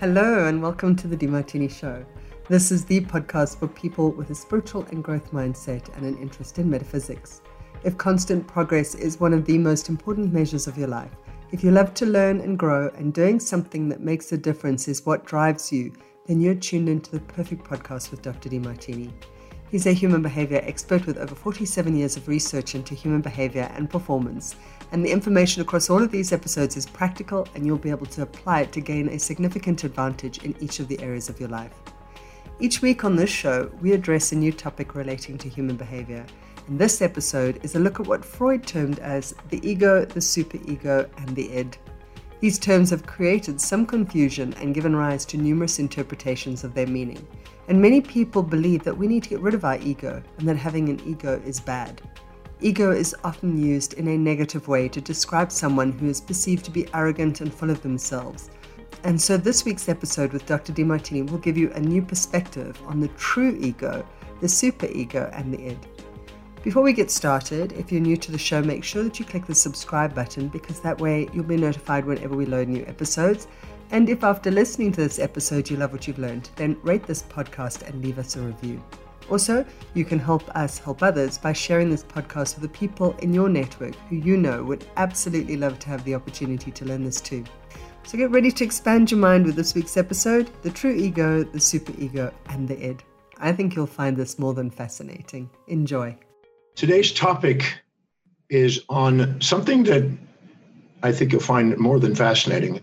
Hello and welcome to the DeMartini Show. This is the podcast for people with a spiritual and growth mindset and an interest in metaphysics. If constant progress is one of the most important measures of your life, if you love to learn and grow and doing something that makes a difference is what drives you, then you're tuned into the perfect podcast with Dr. DeMartini. He's a human behavior expert with over 47 years of research into human behavior and performance. And the information across all of these episodes is practical and you'll be able to apply it to gain a significant advantage in each of the areas of your life. Each week on this show, we address a new topic relating to human behavior. And this episode is a look at what Freud termed as the ego, the superego, and the id. These terms have created some confusion and given rise to numerous interpretations of their meaning. And many people believe that we need to get rid of our ego and that having an ego is bad. Ego is often used in a negative way to describe someone who is perceived to be arrogant and full of themselves. And so this week's episode with Dr. DeMartini will give you a new perspective on the true ego, the superego, and the id. Before we get started, if you're new to the show, make sure that you click the subscribe button because that way you'll be notified whenever we load new episodes. And if after listening to this episode you love what you've learned, then rate this podcast and leave us a review. Also, you can help us help others by sharing this podcast with the people in your network who you know would absolutely love to have the opportunity to learn this too. So get ready to expand your mind with this week's episode, the true ego, the superego, and the id. I think you'll find this more than fascinating. Enjoy. Today's topic is on something that I think you'll find more than fascinating.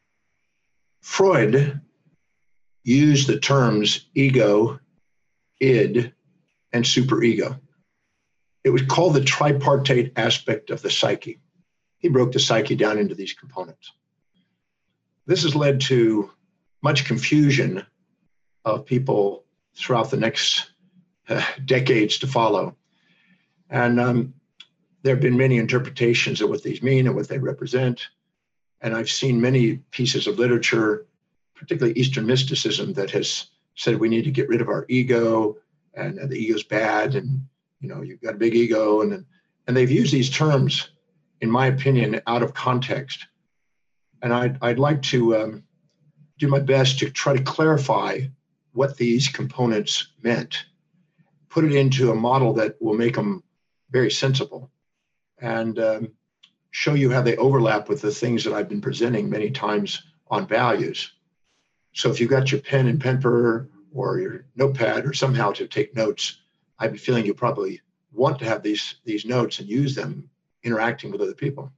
Freud used the terms ego, id, and superego. It was called the tripartite aspect of the psyche. He broke the psyche down into these components. This has led to much confusion of people throughout the next decades to follow. And there have been many interpretations of what these mean and what they represent. And I've seen many pieces of literature, particularly Eastern mysticism, that has said we need to get rid of our ego and the ego's bad and, you know, you've got a big ego. And they've used these terms, in my opinion, out of context. And I'd like to do my best to try to clarify what these components meant, put it into a model that will make them very sensible, and show you how they overlap with the things that I've been presenting many times on values. So if you've got your pen and paper or your notepad or somehow to take notes, I have a feeling you probably want to have these notes and use them interacting with other people.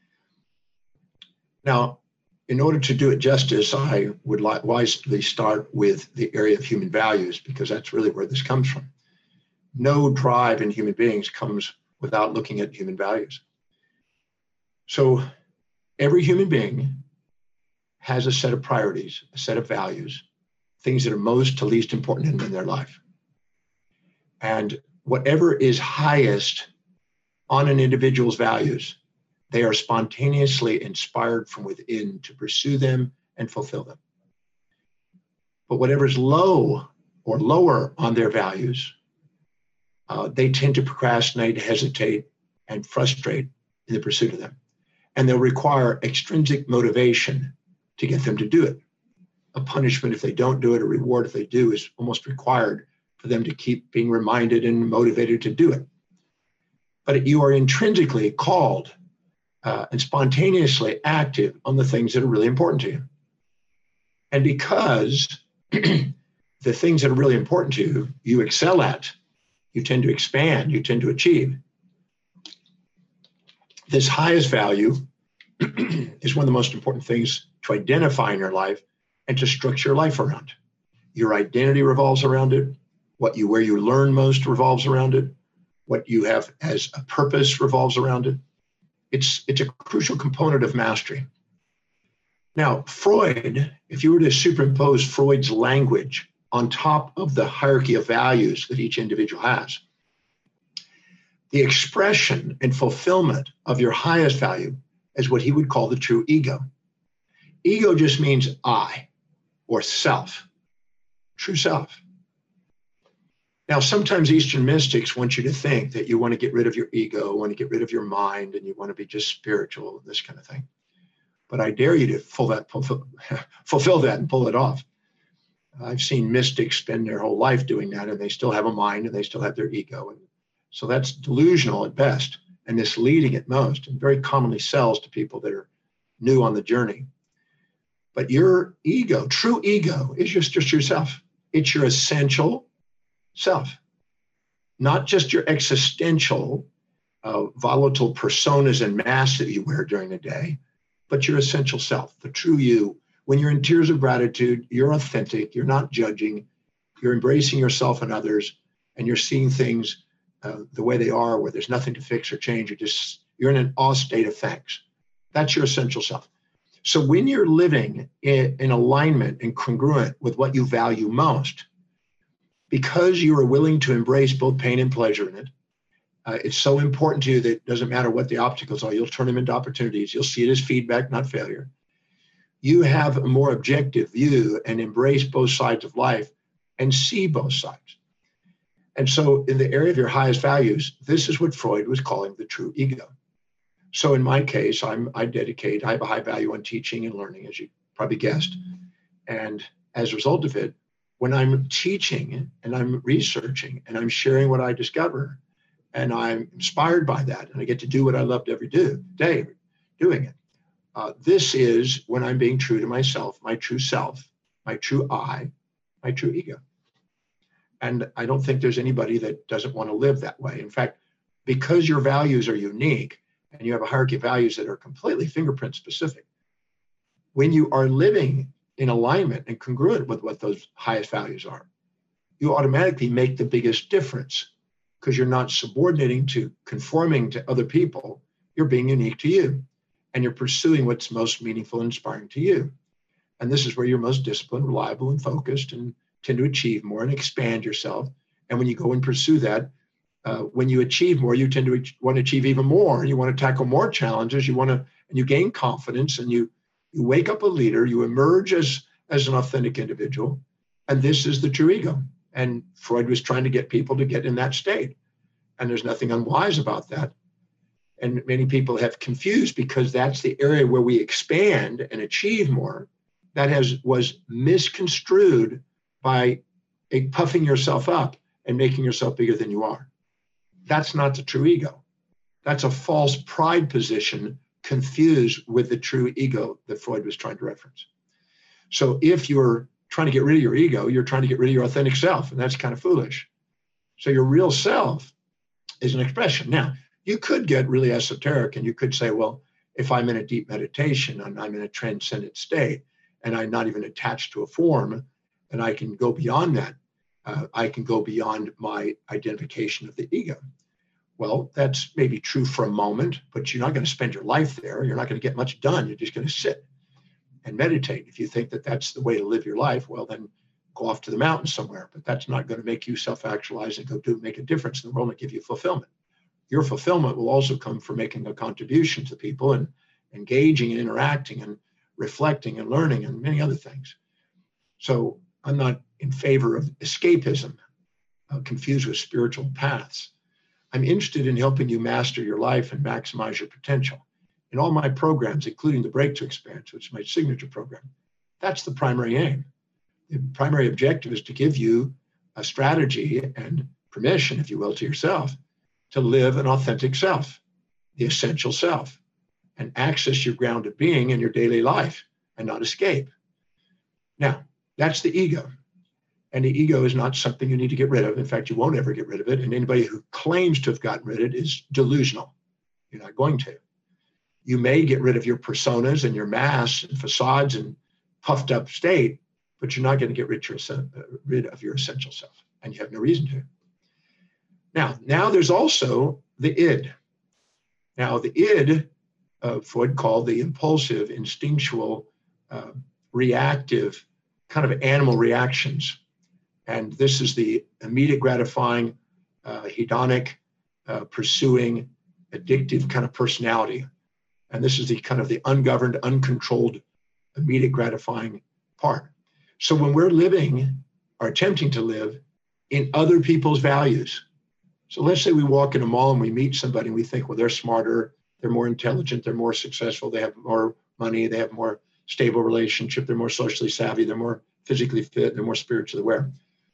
Now, in order to do it justice, I would wisely start with the area of human values, because that's really where this comes from. No drive in human beings comes without looking at human values. So every human being has a set of priorities, a set of values, things that are most to least important in their life. And whatever is highest on an individual's values, they are spontaneously inspired from within to pursue them and fulfill them. But whatever is low or lower on their values, they tend to procrastinate, hesitate, and frustrate in the pursuit of them. And they'll require extrinsic motivation to get them to do it. A punishment if they don't do it, a reward if they do, is almost required for them to keep being reminded and motivated to do it. But you are intrinsically called and spontaneously active on the things that are really important to you. And because the things that are really important to you, you excel at, you tend to expand, you tend to achieve. This highest value is one of the most important things to identify in your life and to structure your life around. Your identity revolves around it. Where you learn most revolves around it. What you have as a purpose revolves around it. It's a crucial component of mastery. Now, Freud, if you were to superimpose Freud's language on top of the hierarchy of values that each individual has, the expression and fulfillment of your highest value is what he would call the true ego. Ego just means I, or self, true self. Now, sometimes Eastern mystics want you to think that you want to get rid of your ego, want to get rid of your mind, and you want to be just spiritual, this kind of thing. but I dare you to fulfill that and pull it off. I've seen mystics spend their whole life doing that, and they still have a mind and they still have their ego. And so that's delusional at best and misleading at most, and very commonly sells to people that are new on the journey. But your ego, true ego, is just yourself. It's your essential self, not just your existential volatile personas and masks that you wear during the day, but your essential self, the true you. When you're in tears of gratitude, you're authentic, you're not judging, you're embracing yourself and others, and you're seeing things the way they are, where there's nothing to fix or change. You're in an awe state of thanks. That's your essential self. So when you're living in alignment and congruent with what you value most, because you are willing to embrace both pain and pleasure in it, it's so important to you that it doesn't matter what the obstacles are, you'll turn them into opportunities. You'll see it as feedback, not failure. You have a more objective view and embrace both sides of life and see both sides. And so in the area of your highest values, this is what Freud was calling the true ego. So in my case, I have a high value on teaching and learning, as you probably guessed. And as a result of it, when I'm teaching and I'm researching and I'm sharing what I discover, and I'm inspired by that, and I get to do what I loved every day doing it. This is when I'm being true to myself, my true self, my true I, my true ego. And I don't think there's anybody that doesn't want to live that way. In fact, because your values are unique and you have a hierarchy of values that are completely fingerprint specific, when you are living in alignment and congruent with what those highest values are, you automatically make the biggest difference, because you're not subordinating to conforming to other people. You're being unique to you, and you're pursuing what's most meaningful and inspiring to you. And this is where you're most disciplined, reliable, and focused, and tend to achieve more and expand yourself. And when you go and pursue that, when you achieve more, you tend to want to achieve even more. You want to tackle more challenges. And you gain confidence, and you wake up a leader. You emerge as an authentic individual. And this is the true ego. And Freud was trying to get people to get in that state. And there's nothing unwise about that. And many people have confused, because that's the area where we expand and achieve more. That was misconstrued by puffing yourself up and making yourself bigger than you are. That's not the true ego. That's a false pride position confused with the true ego that Freud was trying to reference. So if you're trying to get rid of your ego, you're trying to get rid of your authentic self, and that's kind of foolish. So your real self is an expression. Now, you could get really esoteric, and you could say, well, if I'm in a deep meditation and I'm in a transcendent state, and I'm not even attached to a form, and I can go beyond that, I can go beyond my identification of the ego. Well, that's maybe true for a moment, but you're not going to spend your life there. You're not going to get much done. You're just going to sit and meditate. If you think that that's the way to live your life, well, then go off to the mountains somewhere. But that's not going to make you self-actualize and make a difference in the world and give you fulfillment. Your fulfillment will also come from making a contribution to people and engaging and interacting and reflecting and learning and many other things. So I'm not in favor of escapism, confused with spiritual paths. I'm interested in helping you master your life and maximize your potential. In all my programs, including the Breakthrough Experience, which is my signature program, that's the primary aim. The primary objective is to give you a strategy and permission, if you will, to yourself to live an authentic self, the essential self, and access your grounded being in your daily life and not escape. Now, that's the ego. And the ego is not something you need to get rid of. In fact, you won't ever get rid of it. And anybody who claims to have gotten rid of it is delusional. You're not going to. You may get rid of your personas and your masks and facades and puffed up state, but you're not going to get rid of your essential self. And you have no reason to. Now there's also the id. Now, the id, Freud called the impulsive, instinctual, reactive, kind of animal reactions. And this is the immediate gratifying, hedonic, pursuing, addictive kind of personality. And this is the kind of the ungoverned, uncontrolled, immediate gratifying part. So when we're living or attempting to live in other people's values, so let's say we walk in a mall and we meet somebody and we think, well, they're smarter, they're more intelligent, they're more successful, they have more money, they have more stable relationship, they're more socially savvy, they're more physically fit, they're more spiritually aware.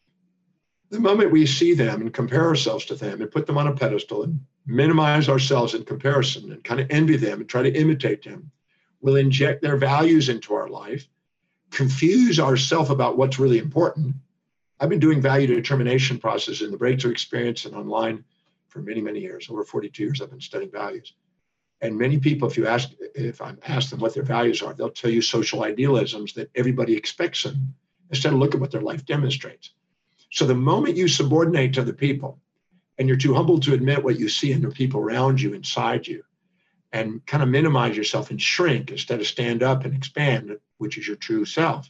The moment we see them and compare ourselves to them and put them on a pedestal and minimize ourselves in comparison and kind of envy them and try to imitate them, we'll inject their values into our life, confuse ourselves about what's really important. I've been doing value determination process in the Breakthrough Experience and online for many, many years. Over 42 years I've been studying values. And many people, if I ask them what their values are, they'll tell you social idealisms that everybody expects them instead of look at what their life demonstrates. So the moment you subordinate to other people and you're too humble to admit what you see in the people around you, inside you, and kind of minimize yourself and shrink instead of stand up and expand, which is your true self,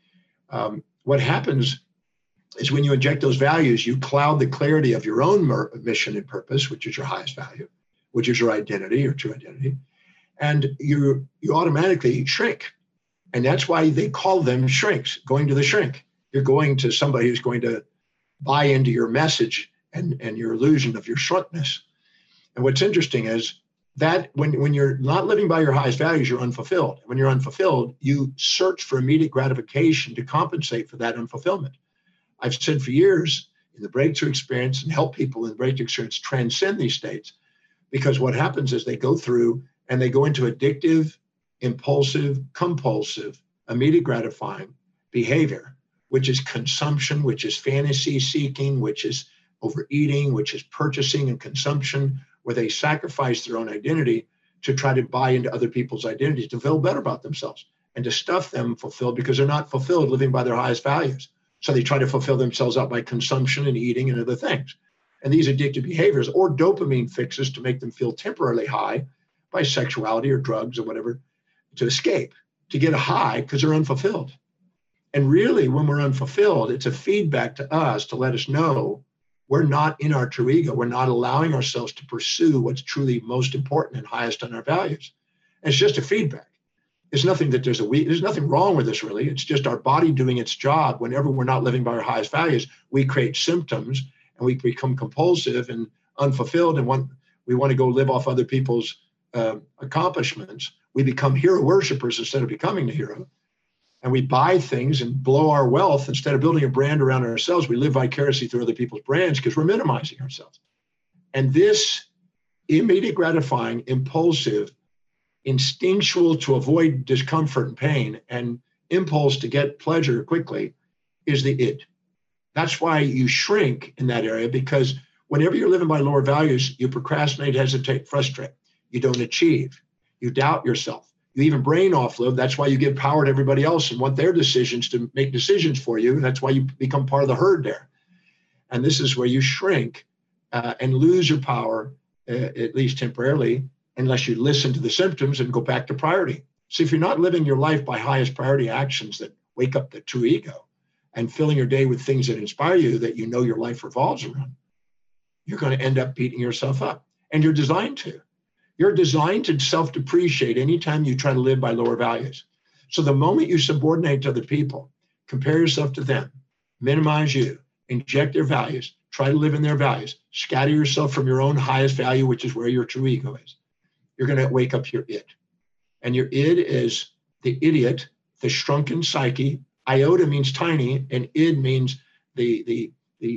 what happens is when you inject those values, you cloud the clarity of your own mission and purpose, which is your highest value, which is your identity, your true identity, and you automatically shrink. And that's why they call them shrinks, going to the shrink. You're going to somebody who's going to buy into your message and your illusion of your shrunkeness. And what's interesting is that when you're not living by your highest values, you're unfulfilled. When you're unfulfilled, you search for immediate gratification to compensate for that unfulfillment. I've said for years in the Breakthrough Experience and help people in the Breakthrough Experience transcend these states, because what happens is they go through and they go into addictive, impulsive, compulsive, immediate gratifying behavior, which is consumption, which is fantasy seeking, which is overeating, which is purchasing and consumption, where they sacrifice their own identity to try to buy into other people's identities, to feel better about themselves and to stuff them fulfilled because they're not fulfilled living by their highest values. So they try to fulfill themselves out by consumption and eating and other things. And these addictive behaviors or dopamine fixes to make them feel temporarily high by sexuality or drugs or whatever to escape, to get a high because they're unfulfilled. And really, when we're unfulfilled, it's a feedback to us to let us know we're not in our true ego. We're not allowing ourselves to pursue what's truly most important and highest on our values. And it's just a feedback. It's nothing that there's nothing wrong with this really. It's just our body doing its job. Whenever we're not living by our highest values, we create symptoms and we become compulsive and unfulfilled. And we want to go live off other people's accomplishments. We become hero worshipers instead of becoming the hero. And we buy things and blow our wealth instead of building a brand around ourselves. We live vicariously through other people's brands because we're minimizing ourselves. And this immediate gratifying, impulsive, instinctual to avoid discomfort and pain and impulse to get pleasure quickly is the id. That's why you shrink in that area, because whenever you're living by lower values, you procrastinate, hesitate, frustrate. You don't achieve. You doubt yourself. You even brain offload. That's why you give power to everybody else and want their decisions to make decisions for you. That's why you become part of the herd there. And this is where you shrink and lose your power, at least temporarily, unless you listen to the symptoms and go back to priority. So if you're not living your life by highest priority actions that wake up the true ego and filling your day with things that inspire you, that you know your life revolves around, you're going to end up beating yourself up. And you're designed to. You're designed to self-depreciate anytime you try to live by lower values. So the moment you subordinate to other people, compare yourself to them, minimize you, inject their values, try to live in their values, scatter yourself from your own highest value, which is where your true ego is, you're going to wake up your id. And your id is the idiot, the shrunken psyche. Iota means tiny, and id means the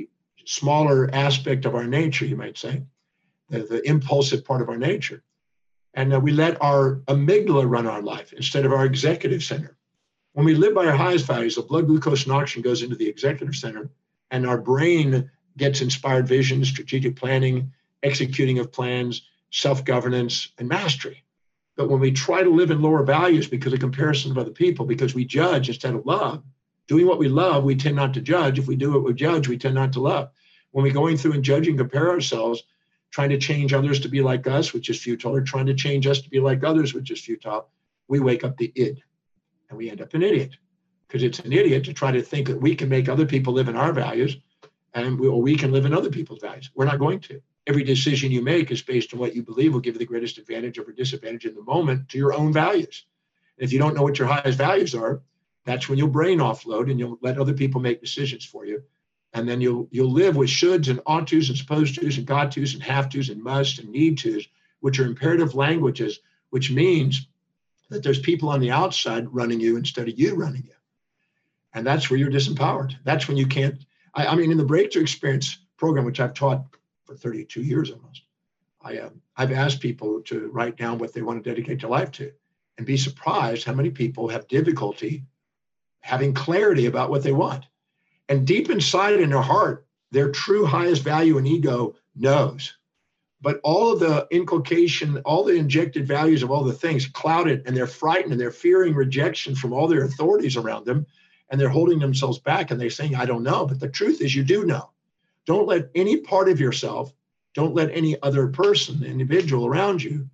smaller aspect of our nature, you might say, the impulsive part of our nature. And we let our amygdala run our life instead of our executive center. When we live by our highest values, the blood glucose and oxygen goes into the executive center, and our brain gets inspired vision, strategic planning, executing of plans, self-governance, and mastery. But when we try to live in lower values because of comparison of other people, because we judge instead of love, doing what we love, we tend not to judge. If we do what we judge, we tend not to love. When we're going through and judging, compare ourselves, trying to change others to be like us, which is futile, or trying to change us to be like others, which is futile, we wake up the id and we end up an idiot. Because it's an idiot to try to think that we can make other people live in our values and we can live in other people's values. We're not going to. Every decision you make is based on what you believe will give you the greatest advantage or disadvantage in the moment to your own values. And if you don't know what your highest values are, that's when you'll brain offload and you'll let other people make decisions for you. And then you'll live with shoulds and ought tos and supposed tos and got tos and have tos and must and need tos, which are imperative languages, which means that there's people on the outside running you instead of you running you. And that's where you're disempowered. That's when you can't. I mean, in the Breakthrough Experience program, which I've taught for 32 years almost, I've asked people to write down what they want to dedicate their life to, and be surprised how many people have difficulty having clarity about what they want. And deep inside in their heart, their true highest value and ego knows. But all of the inculcation, all the injected values of all the things cloud it, and they're frightened and they're fearing rejection from all their authorities around them. And they're holding themselves back and they're saying, I don't know. But the truth is, you do know. Don't let any part of yourself, don't let any other person, individual around you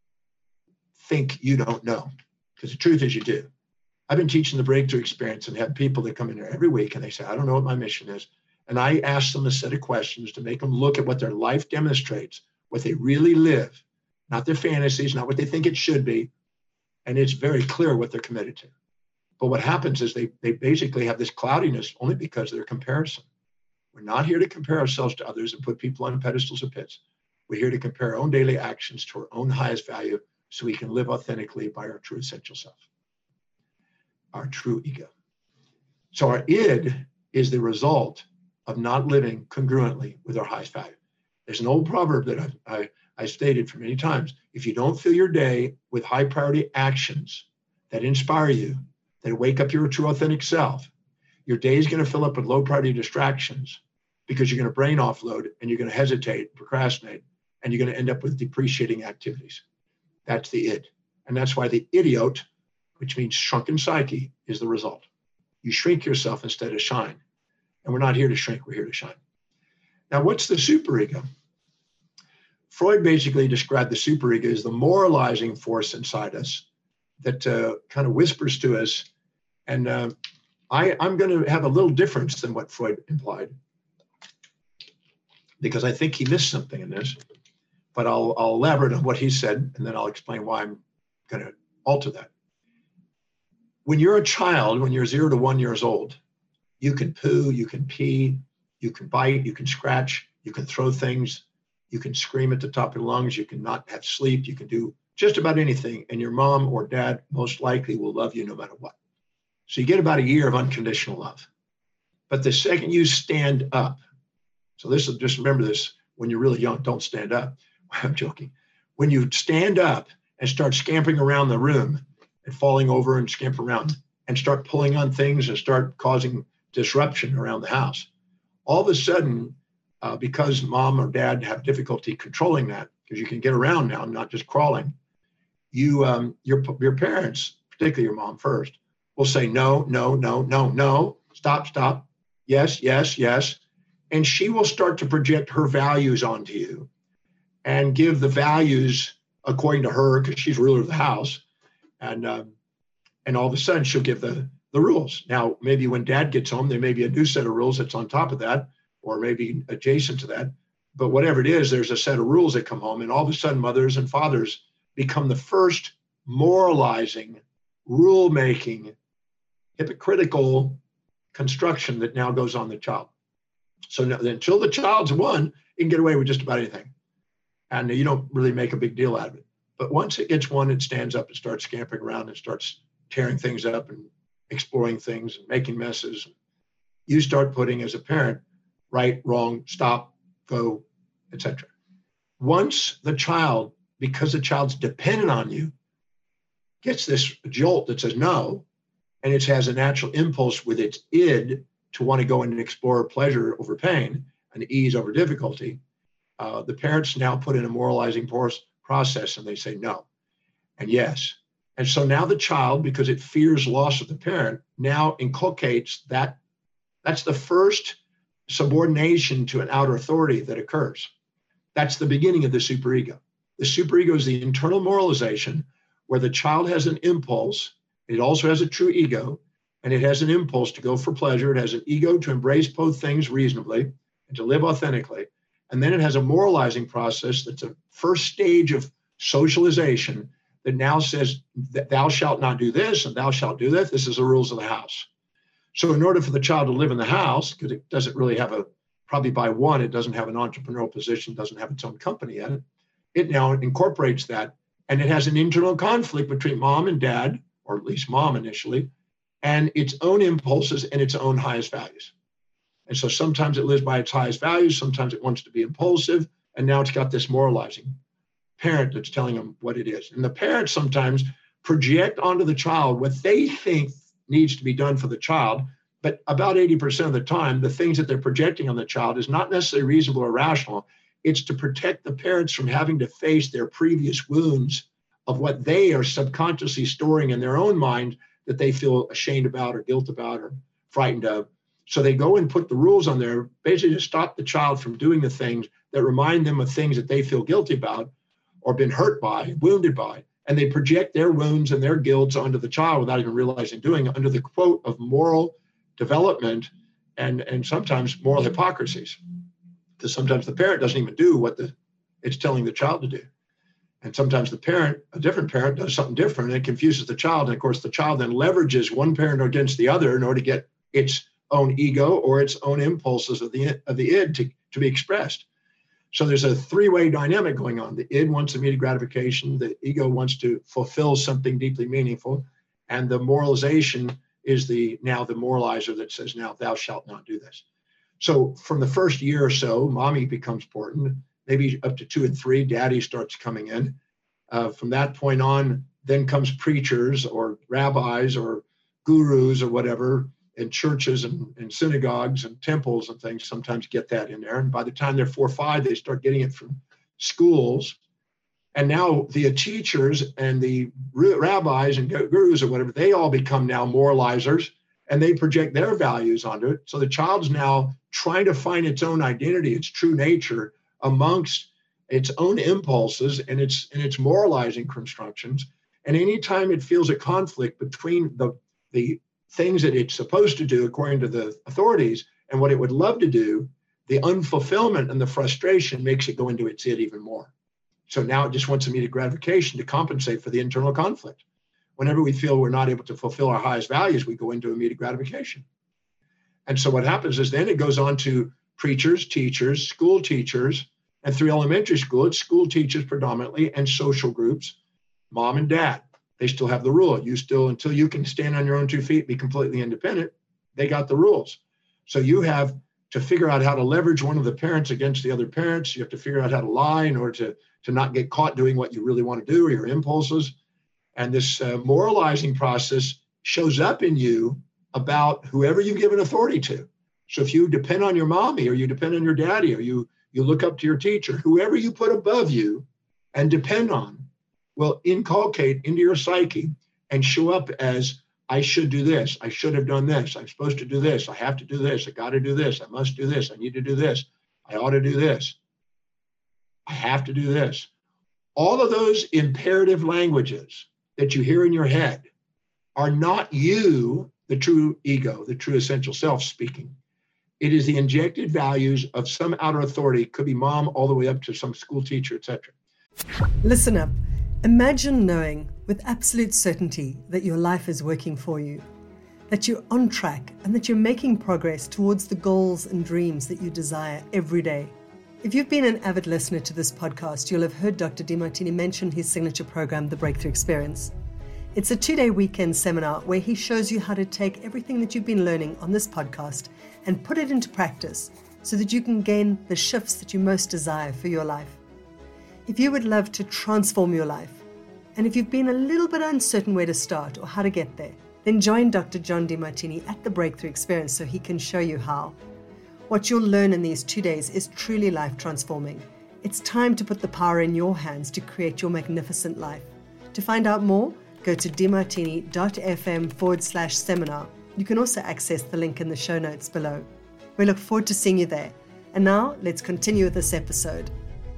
think you don't know. Because the truth is, you do. I've been teaching the Breakthrough Experience and have people that come in there every week and they say, I don't know what my mission is. And I ask them a set of questions to make them look at what their life demonstrates, what they really live, not their fantasies, not what they think it should be. And it's very clear what they're committed to. But what happens is they basically have this cloudiness only because of their comparison. We're not here to compare ourselves to others and put people on pedestals or pits. We're here to compare our own daily actions to our own highest value so we can live authentically by our true essential self, our true ego. So our id is the result of not living congruently with our highest value. There's an old proverb that I stated for many times. If you don't fill your day with high priority actions that inspire you, that wake up your true authentic self, your day is going to fill up with low priority distractions because you're going to brain offload and you're going to hesitate, procrastinate, and you're going to end up with depreciating activities. That's the id. And that's why the idiot, which means shrunken psyche, is the result. You shrink yourself instead of shine. And we're not here to shrink, we're here to shine. Now, what's the superego? Freud basically described the superego as the moralizing force inside us that kind of whispers to us. And I'm going to have a little difference than what Freud implied, because I think he missed something in this. But I'll elaborate on what he said, and then I'll explain why I'm going to alter that. When you're a child, when you're 0 to 1 years old, you can poo, you can pee, you can bite, you can scratch, you can throw things, you can scream at the top of your lungs, you can not have sleep, you can do just about anything, and your mom or dad most likely will love you no matter what. So you get about a year of unconditional love. But the second you stand up, so this is, just remember this, when you're really young, don't stand up. I'm joking. When you stand up and start scampering around the room and falling over and scamper around and start pulling on things and start causing disruption around the house, all of a sudden, because mom or dad have difficulty controlling that, because you can get around now, not just crawling, your parents, particularly your mom first, will say, no, no, no, no, no, stop, stop, yes, yes, yes. And she will start to project her values onto you and give the values according to her, because she's ruler of the house. And all of a sudden she'll give the rules. Now, maybe when dad gets home, there may be a new set of rules that's on top of that, or maybe adjacent to that. But whatever it is, there's a set of rules that come home. And all of a sudden, mothers and fathers become the first moralizing, rule-making, hypocritical construction that now goes on the child. So now, until the child's 1, you can get away with just about anything. And you don't really make a big deal out of it. But once it gets 1, it stands up and starts scampering around and starts tearing things up and exploring things and making messes. You start putting, as a parent, right, wrong, stop, go, etc. Once the child, because the child's dependent on you, gets this jolt that says no, and it has a natural impulse with its id to want to go and explore pleasure over pain and ease over difficulty, the parents now put in a moralizing process and they say no and yes. And so now the child, because it fears loss of the parent, now inculcates that. That's the first subordination to an outer authority that occurs. That's the beginning of the superego. The superego is the internal moralization where the child has an impulse. It also has a true ego, and it has an impulse to go for pleasure. It has an ego to embrace both things reasonably and to live authentically. And then it has a moralizing process that's a first stage of socialization that now says that thou shalt not do this and thou shalt do that. This is the rules of the house. So in order for the child to live in the house, because it doesn't really have probably by 1, it doesn't have an entrepreneurial position, doesn't have its own company yet. It now incorporates that And it has an internal conflict between mom and dad, or at least mom initially, and its own impulses and its own highest values. And so sometimes it lives by its highest values, sometimes it wants to be impulsive, and now it's got this moralizing parent that's telling them what it is. And the parents sometimes project onto the child what they think needs to be done for the child, but about 80% of the time, the things that they're projecting on the child is not necessarily reasonable or rational. It's to protect the parents from having to face their previous wounds of what they are subconsciously storing in their own mind that they feel ashamed about or guilt about or frightened of. So they go and put the rules on there, basically to stop the child from doing the things that remind them of things that they feel guilty about or been hurt by, wounded by. And they project their wounds and their guilts onto the child without even realizing doing it under the quote of moral development and sometimes moral hypocrisies. Because sometimes the parent doesn't even do what it's telling the child to do. And sometimes the parent, a different parent, does something different and it confuses the child. And of course, the child then leverages one parent against the other in order to get its own ego or its own impulses of the id to be expressed. So there's a three-way dynamic going on. The id wants immediate gratification. The ego wants to fulfill something deeply meaningful. And the moralization is now the moralizer that says, now thou shalt not do this. So from the first year or so, mommy becomes important. Maybe up to 2 and 3, daddy starts coming in. From that point on, then comes preachers or rabbis or gurus or whatever, and churches and synagogues and temples and things sometimes get that in there. And by the time they're 4 or 5, they start getting it from schools. And now the teachers and the rabbis and gurus or whatever, they all become now moralizers and they project their values onto it. So the child's now trying to find its own identity, its true nature amongst its own impulses and its moralizing constructions. And anytime it feels a conflict between the things that it's supposed to do according to the authorities and what it would love to do, the unfulfillment and the frustration makes it go into its id even more. So now it just wants immediate gratification to compensate for the internal conflict. Whenever we feel we're not able to fulfill our highest values, we go into immediate gratification. And so what happens is then it goes on to preachers, teachers, school teachers, and through elementary school, it's school teachers predominantly and social groups, mom and dad. They still have the rule. You still, until you can stand on your own 2 feet, be completely independent, they got the rules. So you have to figure out how to leverage one of the parents against the other parents. You have to figure out how to lie in order to not get caught doing what you really want to do or your impulses. And this moralizing process shows up in you about whoever you've given authority to. So if you depend on your mommy or you depend on your daddy or you look up to your teacher, whoever you put above you and depend on will inculcate into your psyche and show up as, I should do this. I should have done this. I'm supposed to do this. I have to do this. I got to do this. I must do this. I need to do this. I ought to do this. I have to do this. All of those imperative languages that you hear in your head are not you, the true ego, the true essential self speaking. It is the injected values of some outer authority. It could be mom all the way up to some school teacher, etc. Listen up. Imagine knowing with absolute certainty that your life is working for you, that you're on track and that you're making progress towards the goals and dreams that you desire every day. If you've been an avid listener to this podcast, you'll have heard Dr. Demartini mention his signature program, The Breakthrough Experience. It's a 2-day weekend seminar where he shows you how to take everything that you've been learning on this podcast and put it into practice so that you can gain the shifts that you most desire for your life. If you would love to transform your life, and if you've been a little bit uncertain where to start or how to get there, then join Dr. John Demartini at The Breakthrough Experience so he can show you how. What you'll learn in these 2 days is truly life transforming. It's time to put the power in your hands to create your magnificent life. To find out more, go to demartini.fm/seminar. You can also access the link in the show notes below. We look forward to seeing you there. And now let's continue with this episode.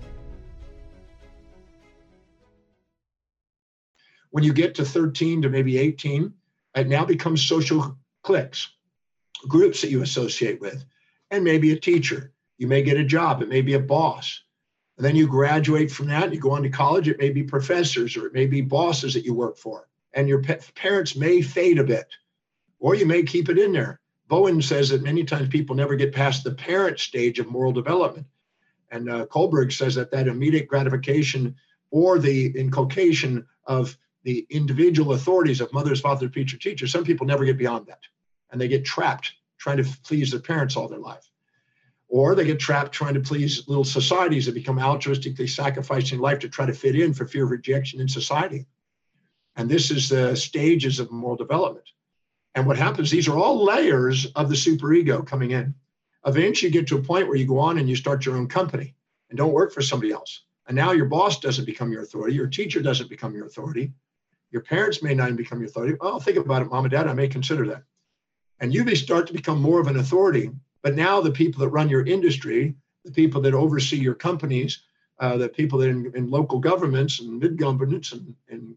When you get to 13 to maybe 18, it now becomes social cliques, groups that you associate with, and maybe a teacher. You may get a job. It may be a boss. And then you graduate from that. You go on to college. It may be professors or it may be bosses that you work for. And your parents may fade a bit, or you may keep it in there. Bowen says that many times people never get past the parent stage of moral development. And Kohlberg says that immediate gratification or the inculcation of the individual authorities of mothers, fathers, preacher, teachers, some people never get beyond that. And they get trapped trying to please their parents all their life. Or they get trapped trying to please little societies that become altruistically sacrificing life to try to fit in for fear of rejection in society. And this is the stages of moral development. And what happens, these are all layers of the superego coming in. Eventually you get to a point where you go on and you start your own company and don't work for somebody else. And now your boss doesn't become your authority. Your teacher doesn't become your authority. Your parents may not even become your authority. Oh, think about it, mom and dad, I may consider that. And you may start to become more of an authority. But now the people that run your industry, the people that oversee your companies, the people that in local governments and mid-governments and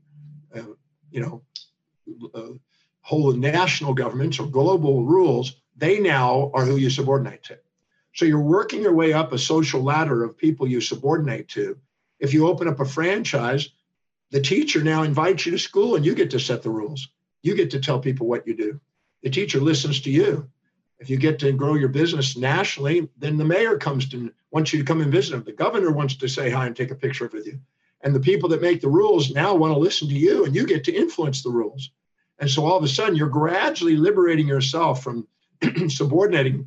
whole national governments or global rules, they now are who you subordinate to. So you're working your way up a social ladder of people you subordinate to. If you open up a franchise, the teacher now invites you to school and you get to set the rules. You get to tell people what you do. The teacher listens to you. If you get to grow your business nationally, then the mayor wants you to come and visit him. The governor wants to say hi and take a picture with you. And the people that make the rules now want to listen to you, and you get to influence the rules. And so all of a sudden, you're gradually liberating yourself from subordinating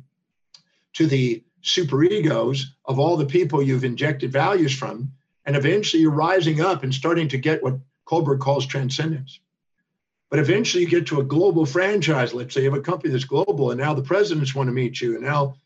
to the superegos of all the people you've injected values from. And eventually you're rising up and starting to get what Kohlberg calls transcendence. But eventually you get to a global franchise. Let's say you have a company that's global, and now the presidents want to meet you. And now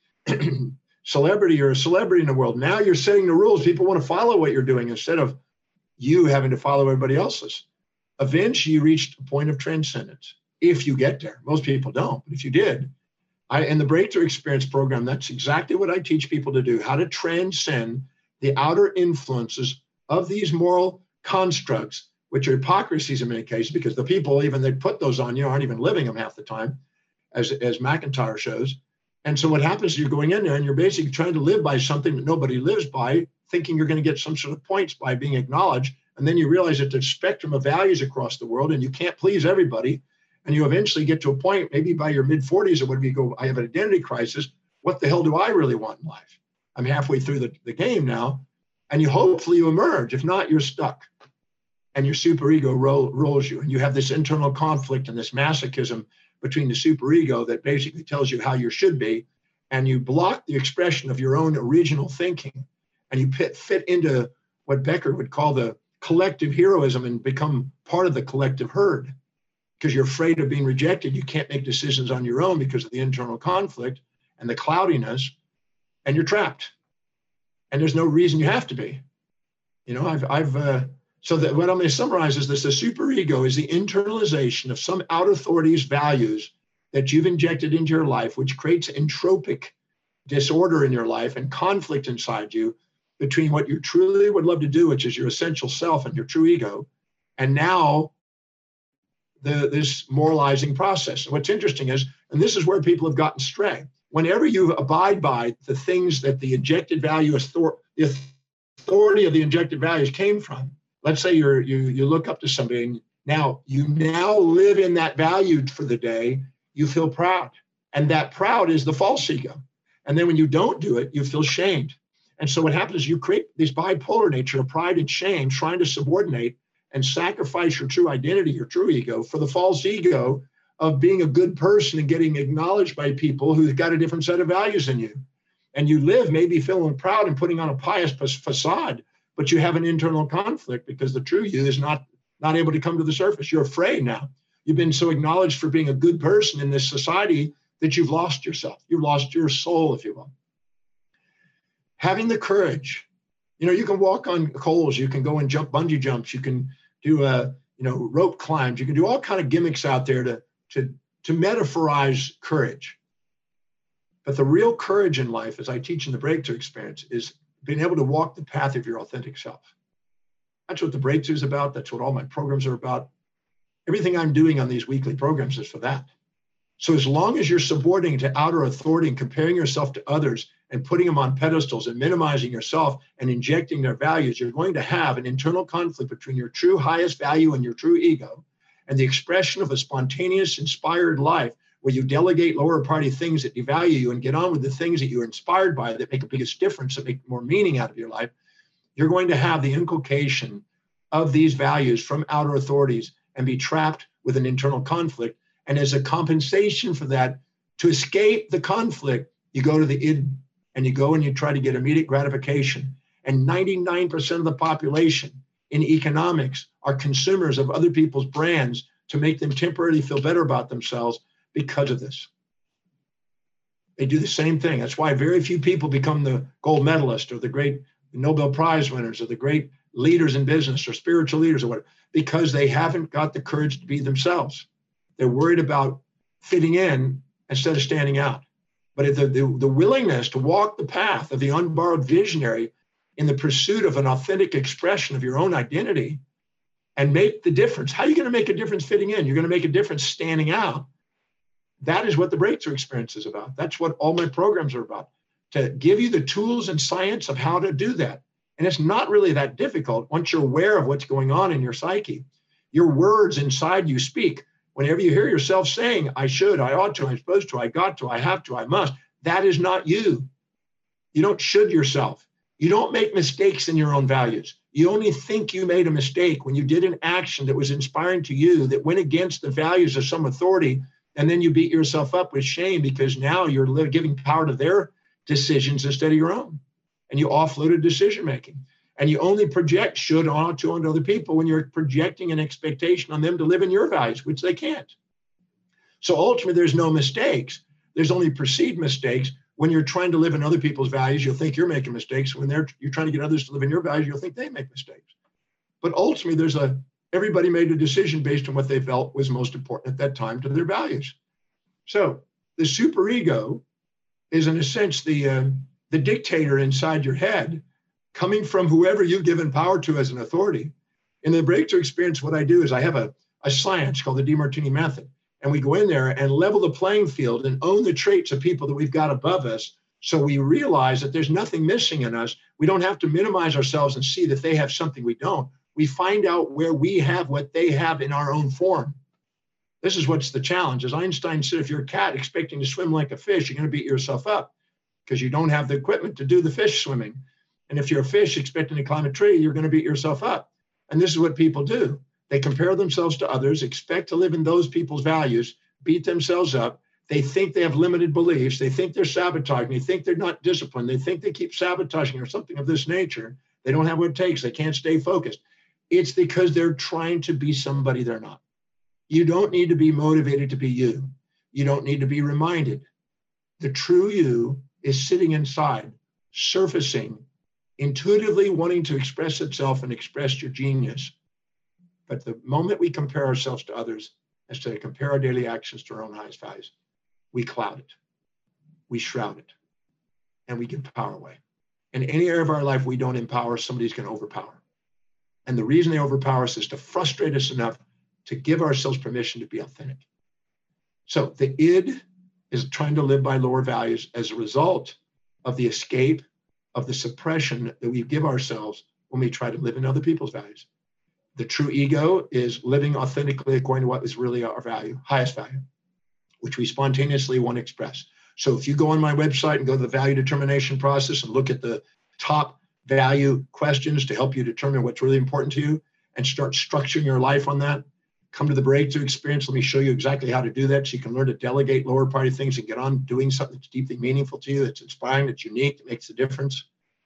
you're a celebrity in the world. Now you're setting the rules. People want to follow what you're doing instead of you having to follow everybody else's. Eventually you reach a point of transcendence. If you get there, most people don't, but if you did, in the Breakthrough Experience program, that's exactly what I teach people to do, how to transcend the outer influences of these moral constructs, which are hypocrisies in many cases, because the people even that put those on you aren't even living them half the time, as McIntyre shows. And so what happens is you're going in there and you're basically trying to live by something that nobody lives by, thinking you're going to get some sort of points by being acknowledged. And then you realize that there's a spectrum of values across the world and you can't please everybody. And you eventually get to a point, maybe by your mid-40s or whatever, you go, I have an identity crisis. What the hell do I really want in life? I'm halfway through the game now. And hopefully you emerge. If not, you're stuck. And your superego rolls you. And you have this internal conflict and this masochism between the superego that basically tells you how you should be. And you block the expression of your own original thinking. And you fit into what Becker would call the collective heroism and become part of the collective herd. Because you're afraid of being rejected. You can't make decisions on your own because of the internal conflict and the cloudiness, and you're trapped. And there's no reason you have to be. So that what I'm going to summarize is this: the superego is the internalization of some outer authority's values that you've injected into your life, which creates entropic disorder in your life and conflict inside you between what you truly would love to do, which is your essential self and your true ego, and now this moralizing process. And what's interesting is, and this is where people have gotten astray, whenever you abide by the things that the injected value, the authority of the injected values came from, let's say you look up to somebody and you live in that value for the day, you feel proud. And that proud is the false ego. And then when you don't do it, you feel shamed. And so what happens is you create this bipolar nature of pride and shame, trying to subordinate and sacrifice your true identity, your true ego, for the false ego of being a good person and getting acknowledged by people who've got a different set of values than you. And you live maybe feeling proud and putting on a pious facade, but you have an internal conflict because the true you is not able to come to the surface. You're afraid now. You've been so acknowledged for being a good person in this society that you've lost yourself. You've lost your soul, if you will. Having the courage. You can walk on coals. You can go and jump bungee jumps. You can do rope climbs. You can do all kind of gimmicks out there to metaphorize courage. But the real courage in life, as I teach in the Breakthrough Experience, is being able to walk the path of your authentic self. That's what the Breakthrough is about. That's what all my programs are about. Everything I'm doing on these weekly programs is for that. So as long as you're subordinating to outer authority and comparing yourself to others and putting them on pedestals and minimizing yourself and injecting their values, you're going to have an internal conflict between your true highest value and your true ego, and the expression of a spontaneous, inspired life where you delegate lower party things that devalue you and get on with the things that you're inspired by that make the biggest difference, that make more meaning out of your life. you're going to have the inculcation of these values from outer authorities and be trapped with an internal conflict. And as a compensation for that, to escape the conflict, you go to the id and you go and you try to get immediate gratification. And 99% of the population in economics are consumers of other people's brands to make them temporarily feel better about themselves because of this. They do the same thing. That's why very few people become the gold medalist or the great Nobel Prize winners or the great leaders in business or spiritual leaders or whatever, because they haven't got the courage to be themselves. They're worried about fitting in instead of standing out. But the willingness to walk the path of the unborrowed visionary in the pursuit of an authentic expression of your own identity and make the difference. How are you going to make a difference fitting in? You're going to make a difference standing out. That is what the breakthrough experience is about. That's what all my programs are about, to give you the tools and science of how to do that. And it's not really that difficult once you're aware of what's going on in your psyche. Your words inside you speak. Whenever you hear yourself saying, I should, I ought to, I'm supposed to, I got to, I have to, I must, that is not you. You don't should yourself. You don't make mistakes in your own values. You only think you made a mistake when you did an action that was inspiring to you that went against the values of some authority, and then you beat yourself up with shame because now you're giving power to their decisions instead of your own. And you offloaded decision making. And you only project should, ought to onto other people when you're projecting an expectation on them to live in your values, which they can't. So ultimately, there's no mistakes. There's only perceived mistakes. When you're trying to live in other people's values, you'll think you're making mistakes. When you're trying to get others to live in your values, you'll think they make mistakes. But ultimately, everybody made a decision based on what they felt was most important at that time to their values. So the superego is, in a sense, the dictator inside your head, coming from whoever you've given power to as an authority. In the breakthrough experience, what I do is I have a science called the Demartini method. And we go in there and level the playing field and own the traits of people that we've got above us. So we realize that there's nothing missing in us. We don't have to minimize ourselves and see that they have something we don't. We find out where we have what they have in our own form. This is what's the challenge. As Einstein said, if you're a cat expecting to swim like a fish, you're going to beat yourself up because you don't have the equipment to do the fish swimming. And if you're a fish expecting to climb a tree, you're going to beat yourself up. And this is what people do. They compare themselves to others, expect to live in those people's values, beat themselves up. They think they have limited beliefs. They think they're sabotaging. They think they're not disciplined. They think they keep sabotaging or something of this nature. They don't have what it takes. They can't stay focused. It's because they're trying to be somebody they're not. You don't need to be motivated to be you. You don't need to be reminded. The true you is sitting inside, surfacing, intuitively wanting to express itself and express your genius. But the moment we compare ourselves to others, instead of compare our daily actions to our own highest values, we cloud it, we shroud it, and we give power away. In any area of our life we don't empower, somebody's going to overpower. And the reason they overpower us is to frustrate us enough to give ourselves permission to be authentic. So the id is trying to live by lower values as a result of the escape of the suppression that we give ourselves when we try to live in other people's values. The true ego is living authentically according to what is really our value, highest value, which we spontaneously want to express. So if you go on my website and go to the value determination process and look at the top value questions to help you determine what's really important to you and start structuring your life on that, come to the breakthrough experience. Let me show you exactly how to do that so you can learn to delegate lower priority things and get on doing something that's deeply meaningful to you, that's inspiring, that's unique, that makes a difference.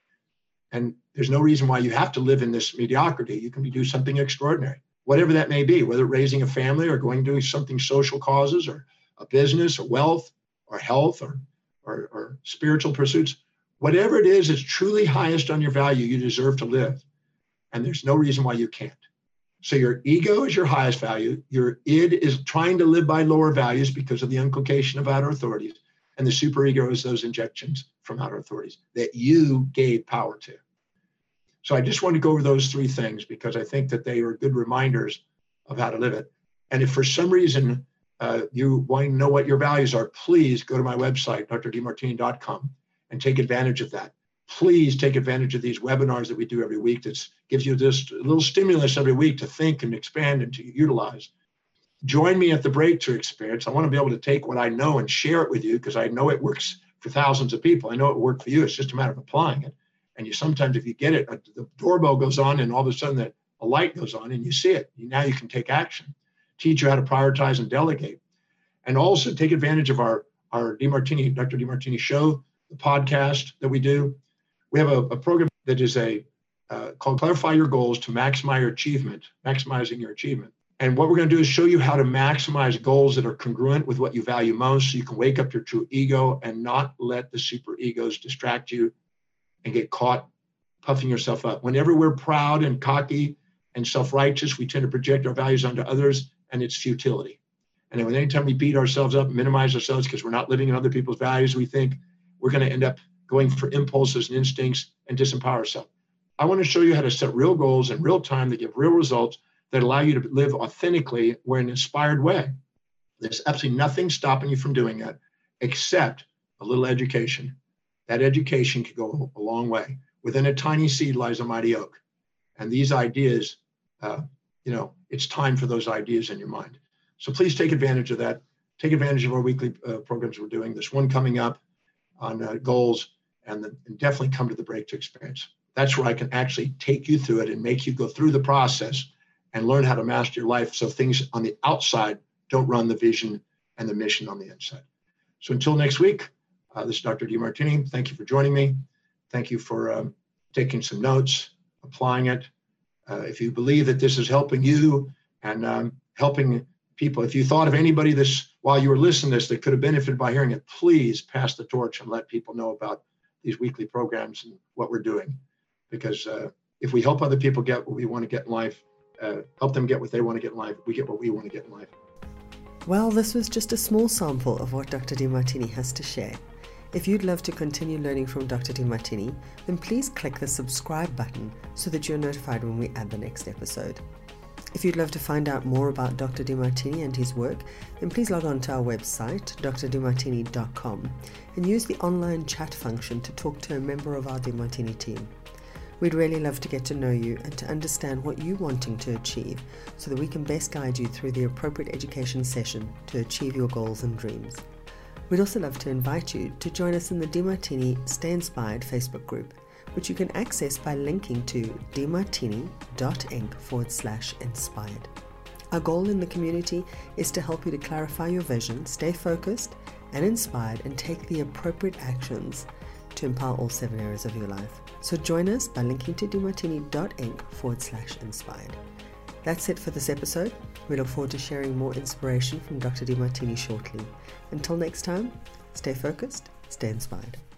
And there's no reason why you have to live in this mediocrity. You can do something extraordinary, whatever that may be, whether raising a family or going doing something social causes or a business or wealth or health or spiritual pursuits. Whatever it is that's truly highest on your value, you deserve to live. And there's no reason why you can't. So your ego is your highest value. Your id is trying to live by lower values because of the inculcation of outer authorities. And the superego is those injections from outer authorities that you gave power to. So I just want to go over those three things because I think that they are good reminders of how to live it. And if for some reason you want to know what your values are, please go to my website, drdemartini.com, and take advantage of that. Please take advantage of these webinars that we do every week. That gives you this little stimulus every week to think and expand and to utilize. Join me at the breakthrough experience. I want to be able to take what I know and share it with you because I know it works for thousands of people. I know it worked for you. It's just a matter of applying it. And you sometimes, if you get it, the doorbell goes on and all of a sudden a light goes on and you see it. Now you can take action. Teach you how to prioritize and delegate. And also take advantage of our Dr. Demartini show, the podcast that we do. We have a program that is called Clarify Your Goals to Maximizing Your Achievement. And what we're going to do is show you how to maximize goals that are congruent with what you value most, so you can wake up your true ego and not let the super egos distract you and get caught puffing yourself up. Whenever we're proud and cocky and self-righteous, we tend to project our values onto others, and it's futility. And then anytime we beat ourselves up, minimize ourselves because we're not living in other people's values, we think we're going to end up going for impulses and instincts and disempower ourselves. I want to show you how to set real goals in real time that give real results that allow you to live authentically or in an inspired way. There's absolutely nothing stopping you from doing that except a little education. That education could go a long way. Within a tiny seed lies a mighty oak. And these ideas, it's time for those ideas in your mind. So please take advantage of that. Take advantage of our weekly programs we're doing. There's one coming up on goals, and definitely come to the Breakthrough Experience. That's where I can actually take you through it and make you go through the process and learn how to master your life so things on the outside don't run the vision and the mission on the inside. So until next week, this is Dr. Demartini. Thank you for joining me. Thank you for taking some notes, applying it. If you believe that this is helping you and helping people, if you thought of anybody while you were listening to this that could have benefited by hearing it, please pass the torch and let people know about these weekly programs and what we're doing. Because if we help other people get what we want to get in life, help them get what they want to get in life, we get what we want to get in life. Well, this was just a small sample of what Dr. Demartini has to share. If you'd love to continue learning from Dr. Demartini, then please click the subscribe button so that you're notified when we add the next episode. If you'd love to find out more about Dr. Demartini and his work, then please log on to our website, drdemartini.com, and use the online chat function to talk to a member of our Demartini team. We'd really love to get to know you and to understand what you're wanting to achieve so that we can best guide you through the appropriate education session to achieve your goals and dreams. We'd also love to invite you to join us in the Demartini Stay Inspired Facebook group, which you can access by linking to demartini.inc/inspired. Our goal in the community is to help you to clarify your vision, stay focused and inspired, and take the appropriate actions to empower all 7 areas of your life. So join us by linking to demartini.inc/inspired. That's it for this episode. We look forward to sharing more inspiration from Dr. Demartini shortly. Until next time, stay focused, stay inspired.